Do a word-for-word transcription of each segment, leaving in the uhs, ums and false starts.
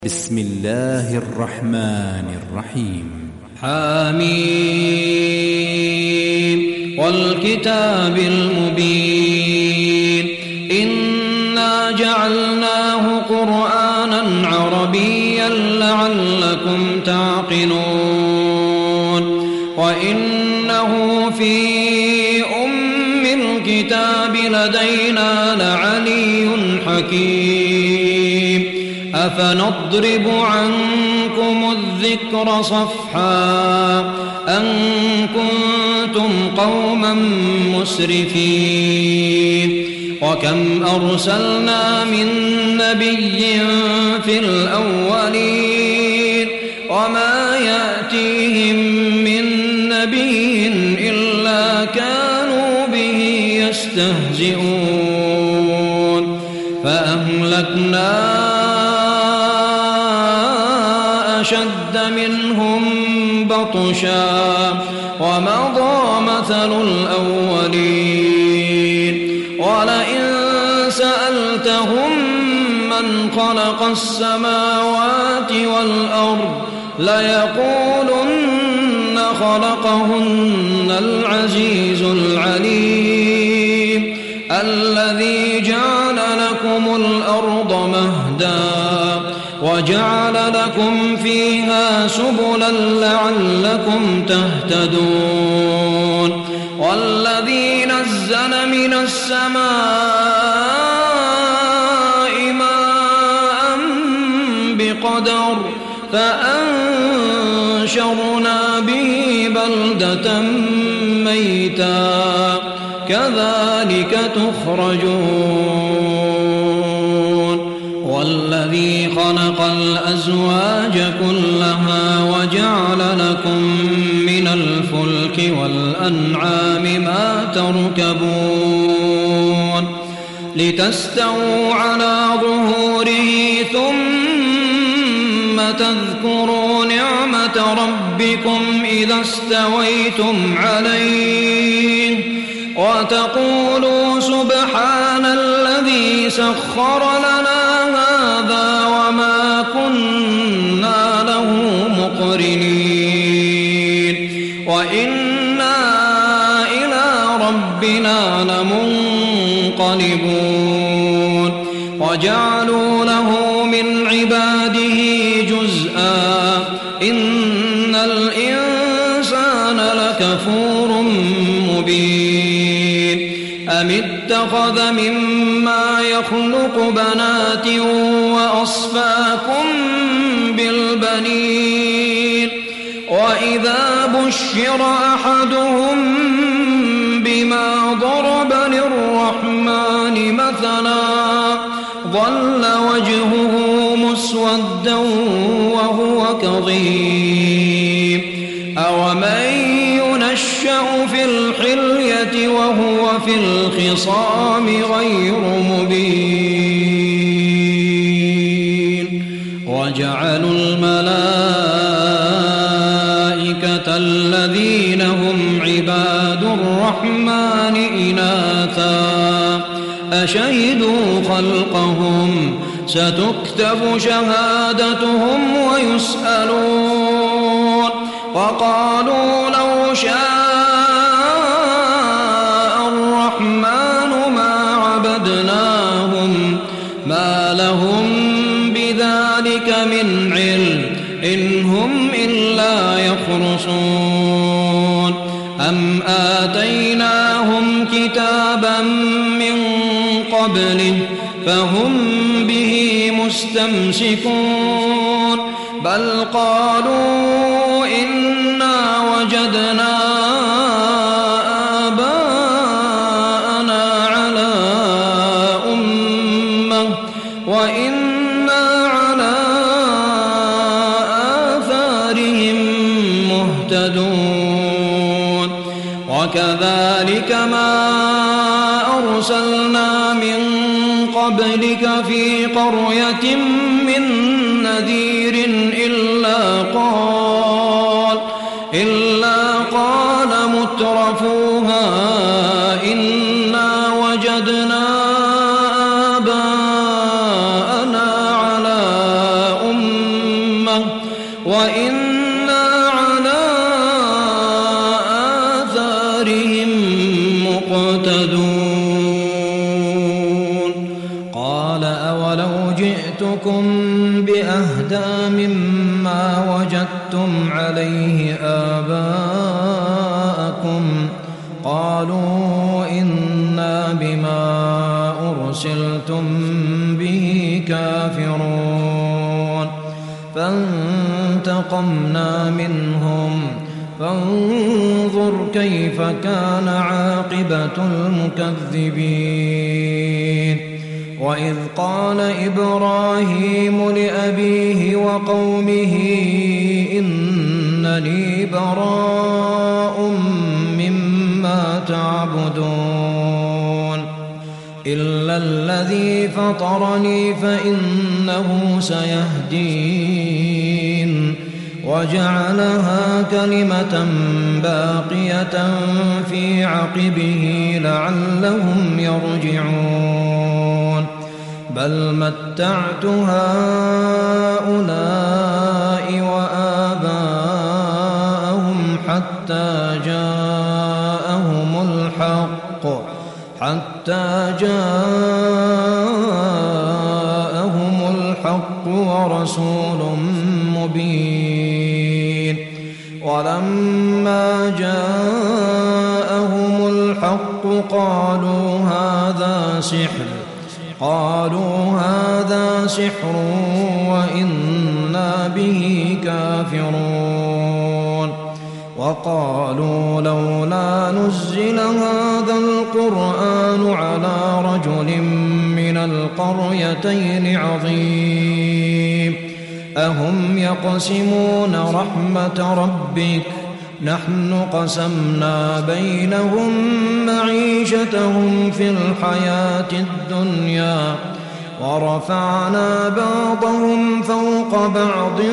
بسم الله الرحمن الرحيم. حميم والكتاب المبين إنا جعلناه قرآنا عربيا لعلكم تعقلون وإنه في أم الكتاب لدينا لعلي حكيم أفنضرب عنكم الذكر صفحا أن كنتم قوما مسرفين وكم أرسلنا من نبي في الأولين وما يأتيهم من نبي إلا كانوا به يستهزئون فأهلكنا أشد منهم بطشا ومضى مثل الأولين ولئن سألتهم من خلق السماوات والأرض ليقولن خلقهن العزيز العليم الذي جعل لكم الأرض مهدا وجعل لكم فيها سبلا لعلكم تهتدون والذي نزل من السماء ماء بقدر فأنشرنا به بلدة ميتا كذلك تخرجون والذي خلق الأزواج كلها وجعل لكم من الفلك والأنعام ما تركبون لتستووا على ظهوره ثم تذكروا نعمة ربكم إذا استويتم عليه وتقولوا سبحان الذي سخر لنا هذا وما كنا له مقرنين وإنا إلى ربنا لمنقلبون وجعلوا له من عباده جزءا إن الإنسان لكفور مبين أم اتخذ مما يخلق بنات وأصفاكم بالبنين وإذا بشر أحدهم بما ضرب للرحمن مثلا ظل وجهه مسودا وهو كظيم أومن ينشأ في الحلية وهو في الخصام غير مبين وجعلوا الملائكة الذين هم عباد الرحمن إناثا أشهدوا خلقهم ستكتب شهادتهم ويسألون وقالوا لو شاء الرحمن ما عبدناهم ما لهم بذلك من علم إن هم إلا يخرصون أم آتيناهم كتابا من قبله فهم به مستمسكون بل قالوا إنا وجدنا آباءنا على أمة وإنا على آثارهم مهتدون وكذلك ما أرسلنا من قبلك في قرية من نذير إلا قال إلا قال مترفوها إنا وجدنا آباءنا على أمة وإنا على آثارهم مقتدون قال أولو جئتكم بأهدى مما وجدتم عليه آباءكم قالوا إنا بما أرسلتم به كافرون فانتقمنا منهم فانظر كيف كان عاقبة المكذبين وإذ قال إبراهيم لأبيه وقومه إنني براء مما تعبدون إلا الذي فطرني فإنه سيهدين وجعلها كلمة باقية في عقبه لعلهم يرجعون بل متعت هؤلاء وآباءهم حتى جاءهم الحق حتى جاءهم الحق ورسول مبين ولما جاءهم الحق قالوا هذا سحر قالوا هذا سحر وإنا به كافرون وقالوا لولا نزل هذا القرآن على رجل من القريتين عظيم أهم يقسمون رحمة ربك نحن قسمنا بينهم معيشتهم في الحياة الدنيا ورفعنا بعضهم فوق بعض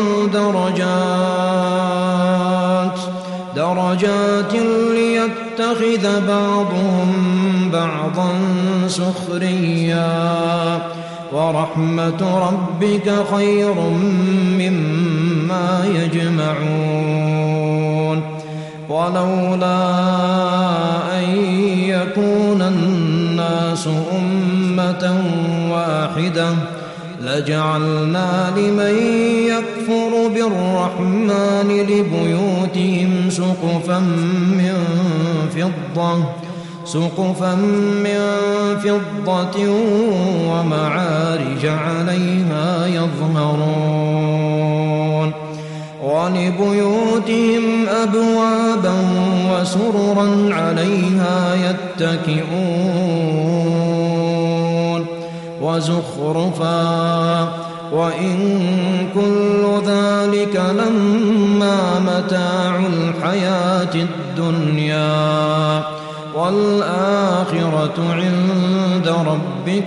درجات درجات ليتخذ بعضهم بعضا سخريا ورحمة ربك خير مما يجمعون ولولا أن يكون الناس أمة واحدة لجعلنا لمن يكفر بالرحمن لبيوتهم سقفا من فضة سقفا من فضة ومعارج عليها يظهرون ولبيوتهم أبوابا وسررا عليها يتكئون وزخرفا وإن كل ذلك لما متاع الحياة الدنيا والآخرة عند ربك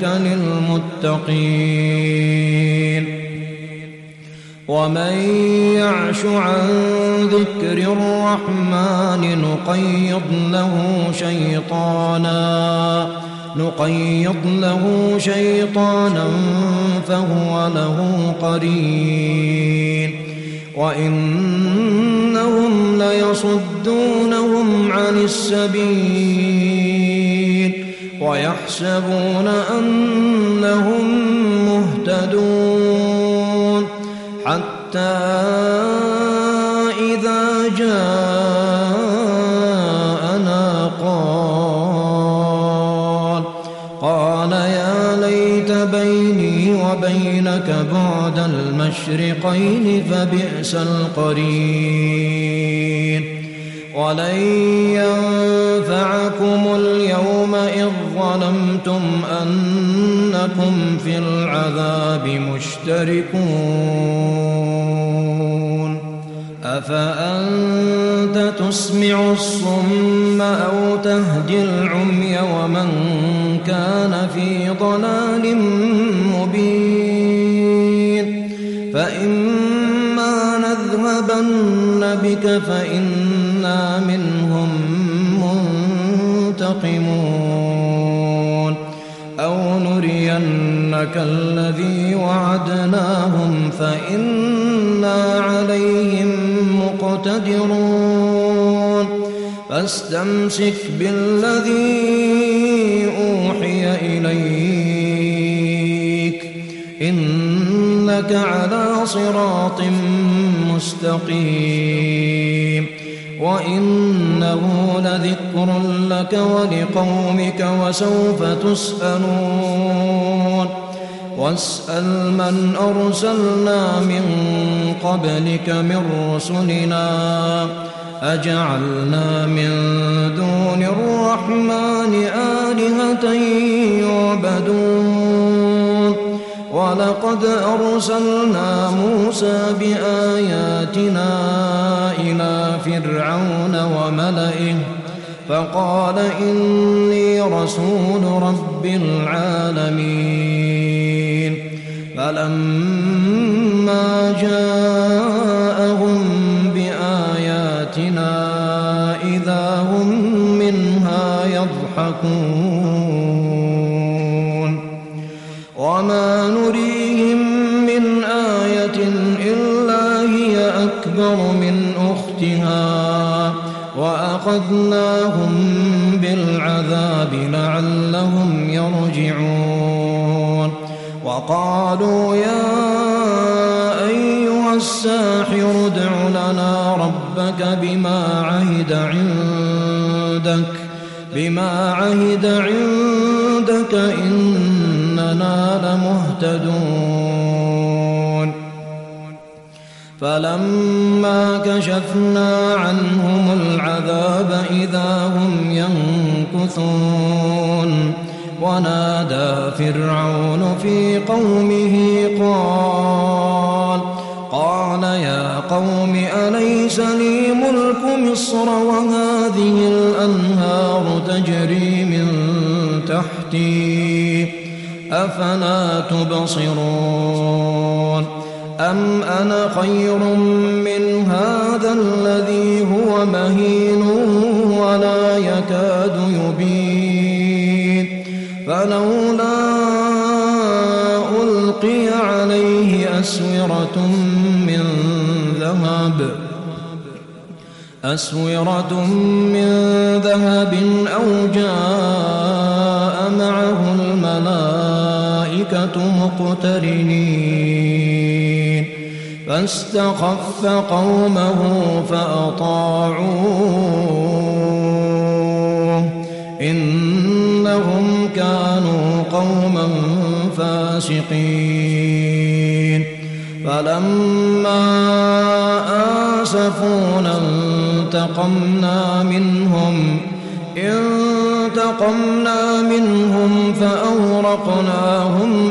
للمتقين ومن يعش عن ذكر الرحمن نقيض له شيطانا نقيض له شيطانا فهو له قرين وإنهم ليصدونهم عن السبيل ويحسبون أنهم مهتدون حتى إذا جاءنا قال قال يا ليت بيني وبينك بعد المشرقين فبئس القرين ولن ينفعكم اليوم إذ ظلمتم أنكم في العذاب مشتركون أفأنت تسمع الصم أو تهدي العمي ومن كان في ضلال مبين فإما نذهبن بك فإنا منهم منتقمون أو نرينك لك الذي وعدناهم فإنا عليهم مقتدرون فاستمسك بالذي أوحي إليك إنك على صراط مستقيم وإنه لذكر لك ولقومك وسوف تسألون واسأل من أرسلنا من قبلك من رسلنا أجعلنا من دون الرحمن آلهة يعبدون ولقد أرسلنا موسى بآياتنا إلى فرعون وملئه فقال إني رسول رب العالمين فلما جاءهم بآياتنا إذا هم منها يضحكون وما نريهم من آية إلا هي أكبر من أختها وأخذناهم بالعذاب لعلهم يرجعون وقالوا يا أيها الساحر ادع لنا ربك بما عهد عندك بما عهد عندك إننا لمهتدون فلما كشفنا عنهم العذاب إذا هم ينكثون ونادى فرعون في قومه قال قال يا قوم أليس لي ملك مصر وهذه الأنهار تجري من تحتي أفلا تبصرون أم أنا خير من هذا الذي هو مهين ولا يكاد يبين فلولا ألقي عليه أسورة من ذهب أسورة من ذهب أو جاء معه الملائكة مقترنين فاستخف قومه فأطاعوه إنهم كانوا قوما فاسقين فلما آسفونا انتقمنا منهم انتقمنا منهم فأغرقناهم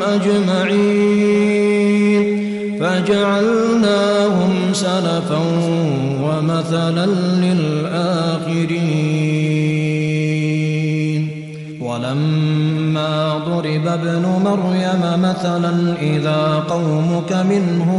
أجمعين فجعلناهم سلفا ومثلا للآخرين ولما ضرب ابن مريم مثلا إذا قومك منه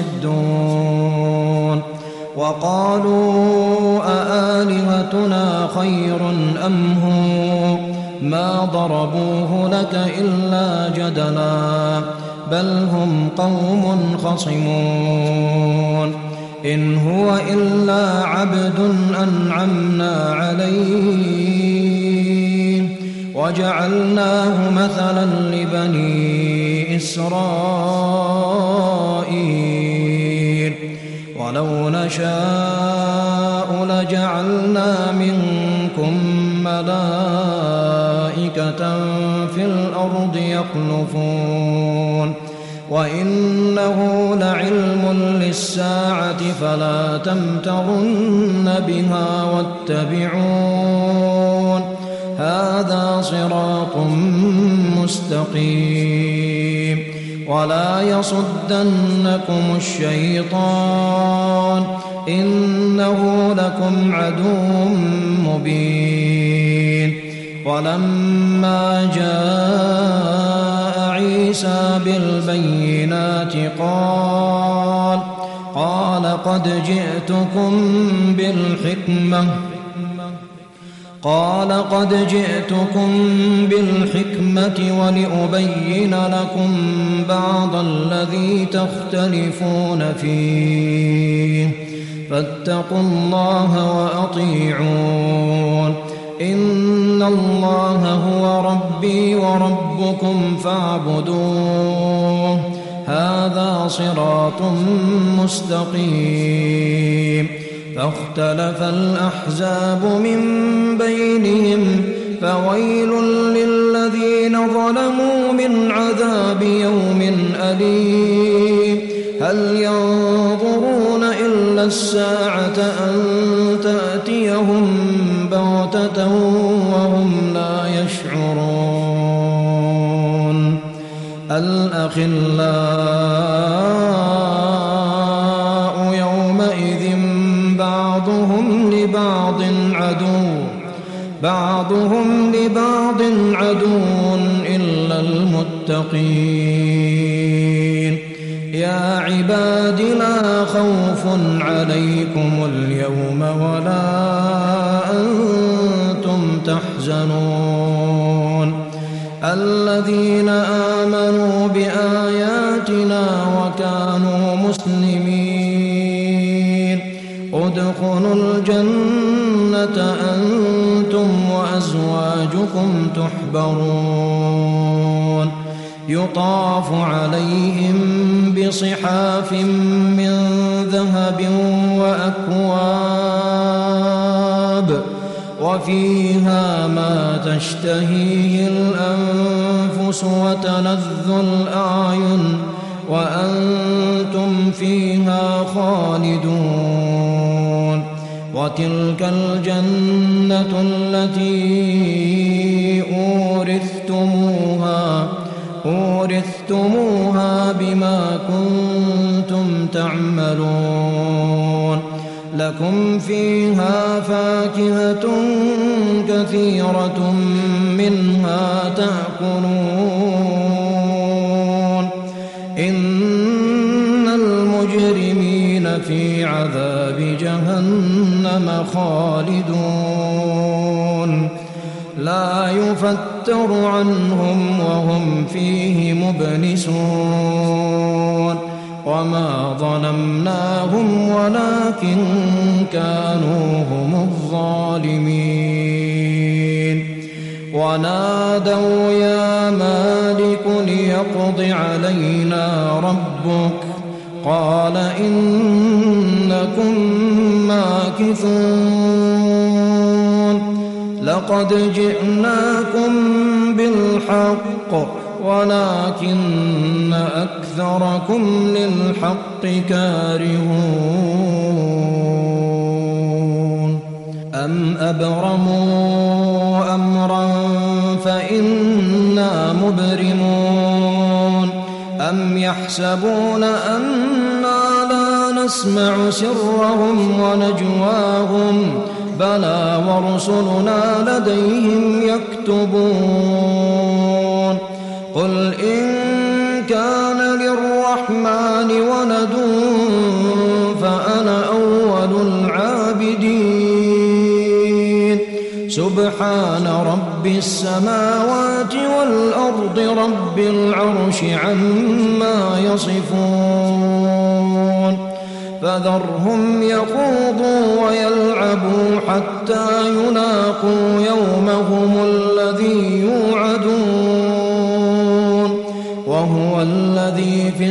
يصدون وقالوا أآلهتنا خير أم هو ما ضربوه لك إلا جدلا بل هم قوم خصمون إن هو إلا عبد أنعمنا عليه وجعلناه مثلا لبني إسرائيل ولو نشاء لجعلنا منكم ملائكة في الأرض يخلفون وإنه لعلم للساعة فلا تمترن بها واتبعون هذا صراط مستقيم ولا يصدنكم الشيطان إنه لكم عدو مبين ولما جاء عيسى بالبينات قال قال قد جئتكم بالحكمة قال قد جئتكم بالحكمة ولأبين لكم بعض الذي تختلفون فيه فاتقوا الله وأطيعون إن الله هو ربي وربكم فاعبدوه هذا صراط مستقيم فاختلف الأحزاب من بينهم فويل للذين ظلموا من عذاب يوم أليم هل ينظرون إلا الساعة أن تأتيهم بغتة وهم لا يشعرون الأخلاء يومئذ بعضهم لبعض عدو بعضهم لبعض عدو إلا المتقين يا عباد لا خوف عليكم اليوم ولا أنتم تحزنون الذين آمنوا بآياتنا وكانوا مسلمين ادخلوا الجنة أنتم وأزواجكم تحبرون يطاف عليهم بصحاف من ذهب وأكواب وفيها ما تشتهيه الأنفس وتلذ الأعين وأنتم فيها خالدون وتلك الجنة التي أورثتموها أورثتموها بما كنتم تعملون لكم فيها فاكهة كثيرة منها تأكلون إن المجرمين في عذاب جهنم خالدون لا يفتر عنهم وهم فيه مبلسون وما ظلمناهم ولكن كانوا هم الظالمين ونادوا يا مالك ليقض علينا ربك قال إنكم ماكثون لقد جئناكم بالحق ولكن أكثركم للحق كارهون أم أبرموا أمرا فإنا مبرمون أم يحسبون أنا لا نسمع سرهم ونجواهم بلى ورسلنا لديهم يكتبون قل إن كان للرحمن ولد فأنا أول العابدين سبحان رب السماوات والأرض رب العرش عما يصفون فذرهم يخوضوا ويلعبوا حتى يلاقوا يومهم الذي يوعدون وهو الذي في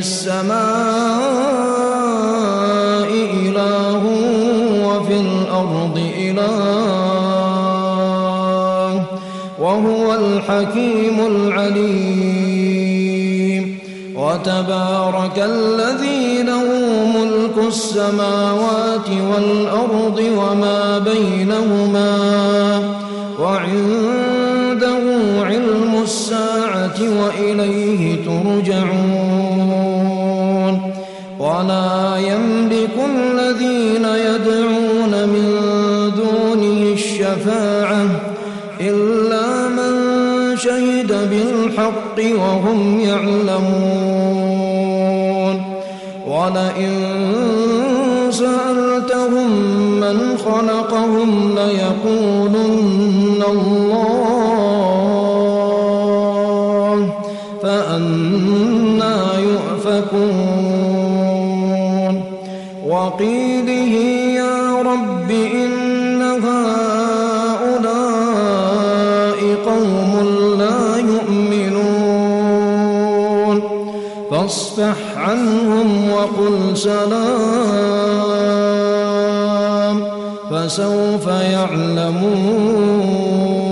السماء إله وفي الأرض إله وهو الحكيم العليم وتبارك الذي له ملك السماوات والأرض وما بينهما وعنده علم الساعة وإليه ترجعون ولا يملك الذين يدعون من دونه الشفاعة إلا من شهد بالحق وهم يعلمون ولئن سألتهم من خلقهم ليقولن إلا الله فأنى يؤفكون وقيله يا رب إن هؤلاء قوم لا يؤمنون فاصفح عنهم وقل سلام فسوف يعلمون